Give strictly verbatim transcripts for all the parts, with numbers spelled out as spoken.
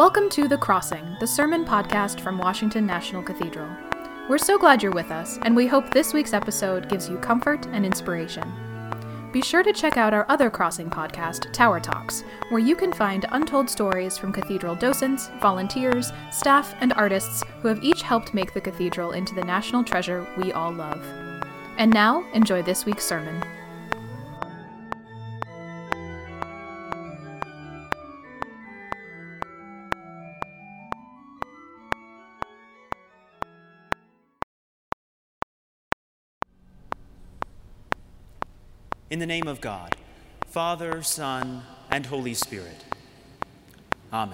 Welcome to The Crossing, the sermon podcast from Washington National Cathedral. We're so glad you're with us, and we hope this week's episode gives you comfort and inspiration. Be sure to check out our other Crossing podcast, Tower Talks, where you can find untold stories from cathedral docents, volunteers, staff, and artists who have each helped make the cathedral into the national treasure we all love. And now, enjoy this week's sermon. In the name of God, Father, Son, and Holy Spirit. Amen.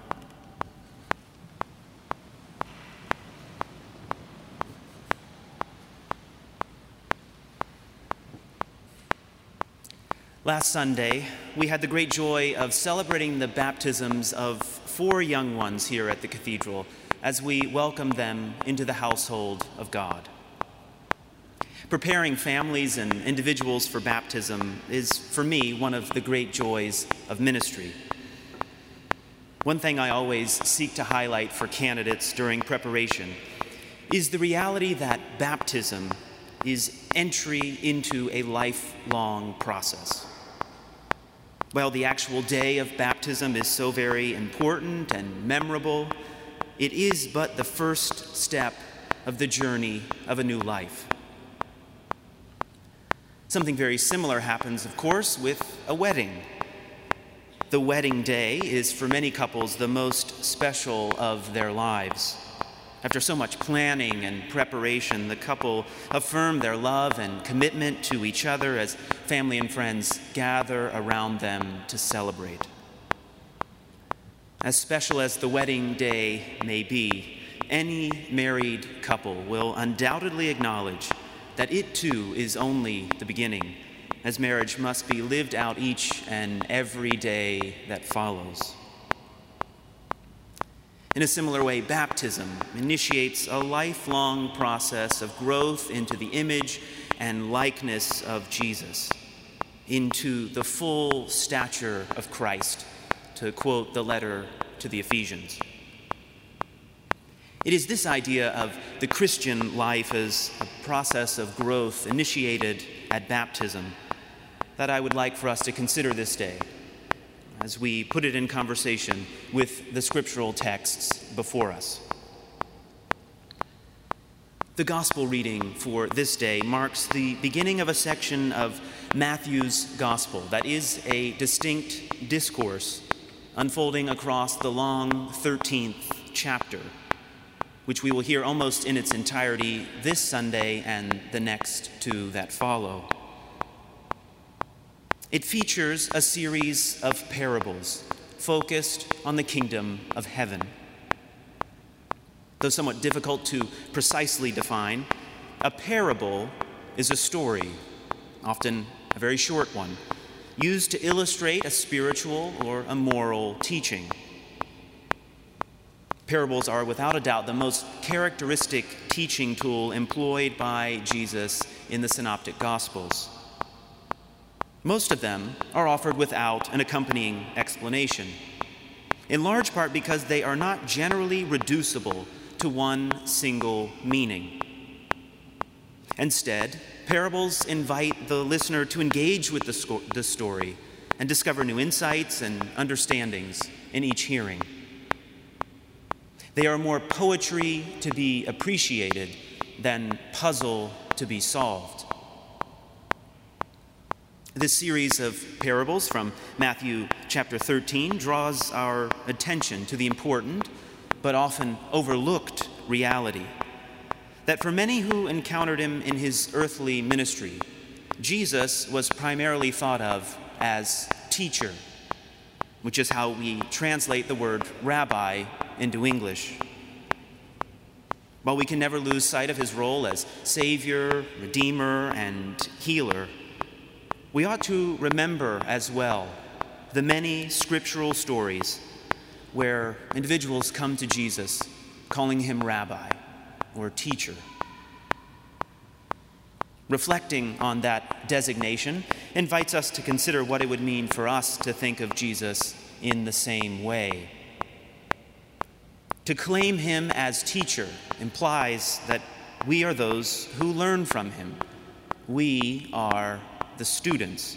Last Sunday, we had the great joy of celebrating the baptisms of four young ones here at the cathedral as we welcomed them into the household of God. Preparing families and individuals for baptism is, for me, one of the great joys of ministry. One thing I always seek to highlight for candidates during preparation is the reality that baptism is entry into a lifelong process. While the actual day of baptism is so very important and memorable, it is but the first step of the journey of a new life. Something very similar happens, of course, with a wedding. The wedding day is for many couples the most special of their lives. After so much planning and preparation, the couple affirm their love and commitment to each other as family and friends gather around them to celebrate. As special as the wedding day may be, any married couple will undoubtedly acknowledge that it too is only the beginning, as marriage must be lived out each and every day that follows. In a similar way, baptism initiates a lifelong process of growth into the image and likeness of Jesus, into the full stature of Christ, to quote the letter to the Ephesians. It is this idea of the Christian life as a process of growth initiated at baptism that I would like for us to consider this day as we put it in conversation with the scriptural texts before us. The gospel reading for this day marks the beginning of a section of Matthew's gospel that is a distinct discourse unfolding across the long thirteenth chapter, which we will hear almost in its entirety this Sunday and the next two that follow. It features a series of parables focused on the kingdom of heaven. Though somewhat difficult to precisely define, a parable is a story, often a very short one, used to illustrate a spiritual or a moral teaching. Parables are, without a doubt, the most characteristic teaching tool employed by Jesus in the Synoptic Gospels. Most of them are offered without an accompanying explanation, in large part because they are not generally reducible to one single meaning. Instead, parables invite the listener to engage with the, sco- the story and discover new insights and understandings in each hearing. They are more poetry to be appreciated than puzzle to be solved. This series of parables from Matthew chapter thirteen draws our attention to the important but often overlooked reality that for many who encountered him in his earthly ministry, Jesus was primarily thought of as teacher, which is how we translate the word rabbi into English. While we can never lose sight of his role as Savior, Redeemer, and Healer, we ought to remember as well the many scriptural stories where individuals come to Jesus calling him rabbi or teacher. Reflecting on that designation invites us to consider what it would mean for us to think of Jesus in the same way. To claim him as teacher implies that we are those who learn from him. We are the students.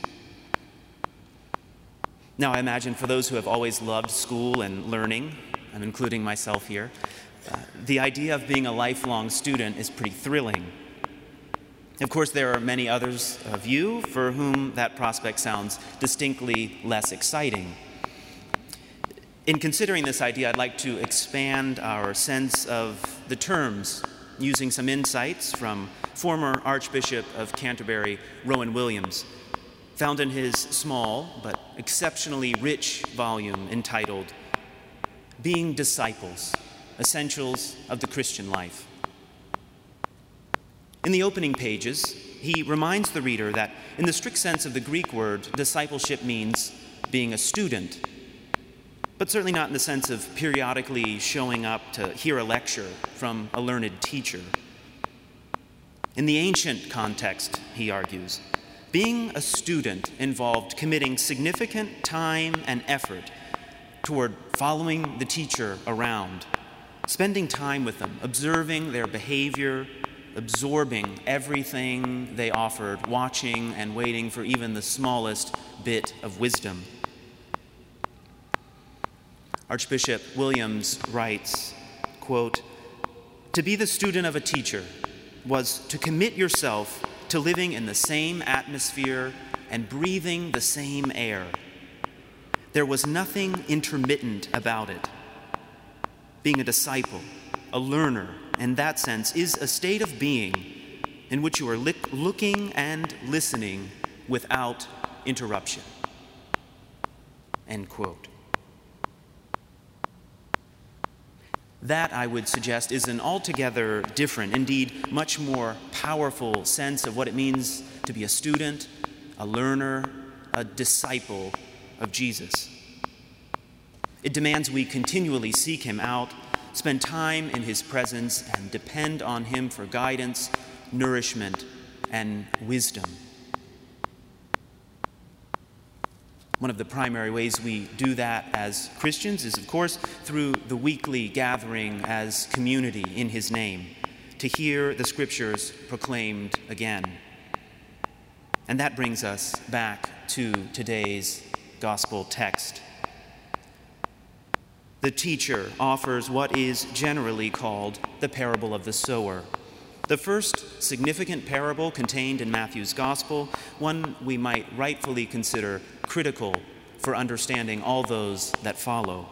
Now, I imagine for those who have always loved school and learning, I'm including myself here, uh, the idea of being a lifelong student is pretty thrilling. Of course, there are many others of you for whom that prospect sounds distinctly less exciting. In considering this idea, I'd like to expand our sense of the terms using some insights from former Archbishop of Canterbury, Rowan Williams, found in his small but exceptionally rich volume entitled Being Disciples, Essentials of the Christian Life. In the opening pages, he reminds the reader that in the strict sense of the Greek word, discipleship means being a student, but certainly not in the sense of periodically showing up to hear a lecture from a learned teacher. In the ancient context, he argues, being a student involved committing significant time and effort toward following the teacher around, spending time with them, observing their behavior, absorbing everything they offered, watching and waiting for even the smallest bit of wisdom. Archbishop Williams writes, quote, "To be the student of a teacher was to commit yourself to living in the same atmosphere and breathing the same air. There was nothing intermittent about it. Being a disciple, a learner, in that sense, is a state of being in which you are li- looking and listening without interruption." End quote. That, I would suggest, is an altogether different, indeed much more powerful sense of what it means to be a student, a learner, a disciple of Jesus. It demands we continually seek him out, spend time in his presence, and depend on him for guidance, nourishment, and wisdom. One of the primary ways we do that as Christians is, of course, through the weekly gathering as community in his name, to hear the scriptures proclaimed again. And that brings us back to today's gospel text. The teacher offers what is generally called the parable of the sower, the first significant parable contained in Matthew's gospel, one we might rightfully consider critical for understanding all those that follow.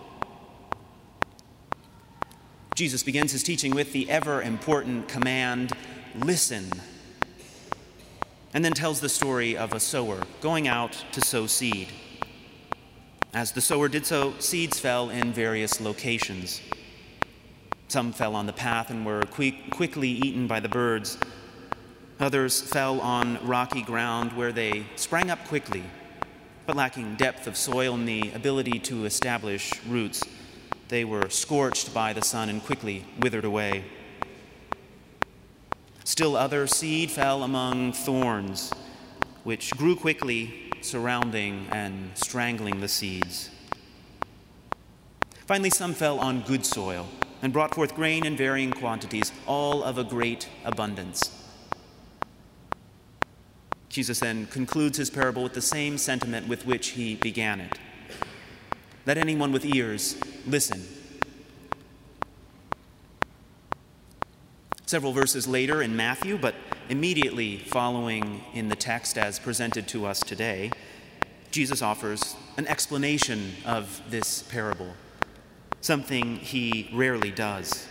Jesus begins his teaching with the ever-important command, "Listen," and then tells the story of a sower going out to sow seed. As the sower did so, seeds fell in various locations. Some fell on the path and were quick, quickly eaten by the birds. Others fell on rocky ground where they sprang up quickly, but lacking depth of soil and the ability to establish roots. They were scorched by the sun and quickly withered away. Still other seed fell among thorns, which grew quickly, surrounding and strangling the seeds. Finally, some fell on good soil and brought forth grain in varying quantities, all of a great abundance. Jesus then concludes his parable with the same sentiment with which he began it. Let anyone with ears listen. Several verses later in Matthew, but immediately following in the text as presented to us today, Jesus offers an explanation of this parable, something he rarely does.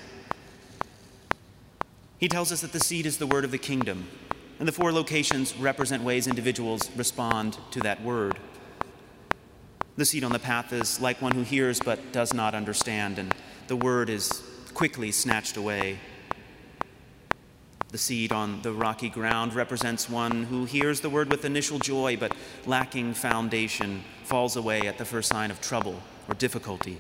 He tells us that the seed is the word of the kingdom, and the four locations represent ways individuals respond to that word. The seed on the path is like one who hears but does not understand, and the word is quickly snatched away. The seed on the rocky ground represents one who hears the word with initial joy, but lacking foundation, falls away at the first sign of trouble or difficulty.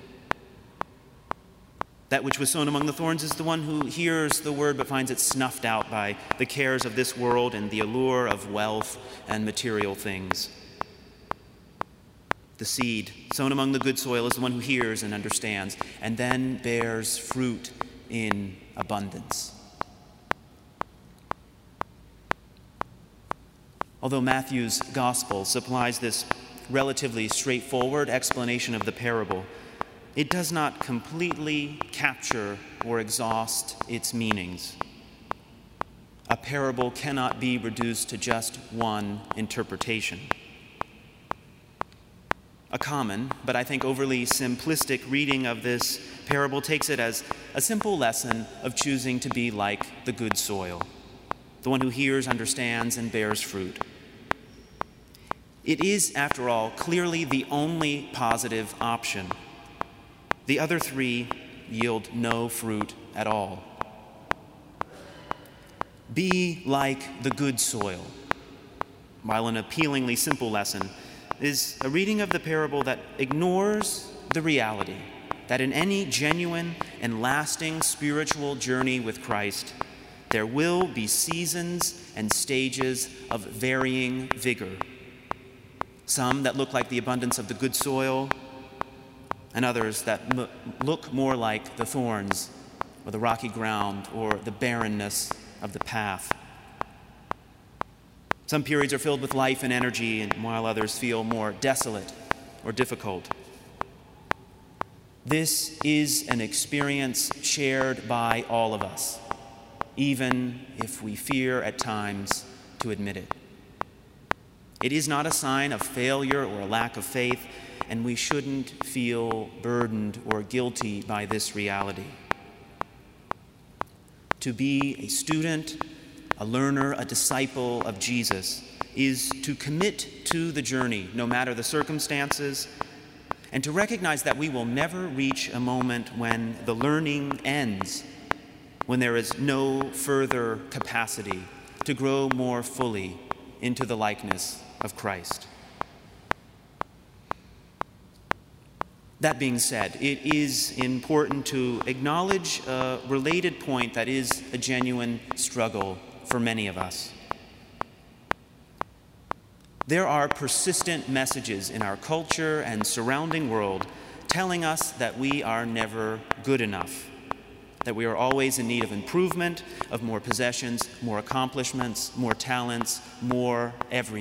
That which was sown among the thorns is the one who hears the word but finds it snuffed out by the cares of this world and the allure of wealth and material things. The seed sown among the good soil is the one who hears and understands, and then bears fruit in abundance. Although Matthew's gospel supplies this relatively straightforward explanation of the parable, it does not completely capture or exhaust its meanings. A parable cannot be reduced to just one interpretation. A common, but I think overly simplistic reading of this parable takes it as a simple lesson of choosing to be like the good soil, the one who hears, understands, and bears fruit. It is, after all, clearly the only positive option. The other three yield no fruit at all. Be like the good soil, while an appealingly simple lesson, is a reading of the parable that ignores the reality that in any genuine and lasting spiritual journey with Christ, there will be seasons and stages of varying vigor. Some that look like the abundance of the good soil, and others that m- look more like the thorns or the rocky ground or the barrenness of the path. Some periods are filled with life and energy, and while others feel more desolate or difficult. This is an experience shared by all of us, even if we fear at times to admit it. It is not a sign of failure or a lack of faith, and we shouldn't feel burdened or guilty by this reality. To be a student, a learner, a disciple of Jesus is to commit to the journey, no matter the circumstances, and to recognize that we will never reach a moment when the learning ends, when there is no further capacity to grow more fully into the likeness of Christ. That being said, it is important to acknowledge a related point that is a genuine struggle for many of us. There are persistent messages in our culture and surrounding world telling us that we are never good enough, that we are always in need of improvement, of more possessions, more accomplishments, more talents, more everything.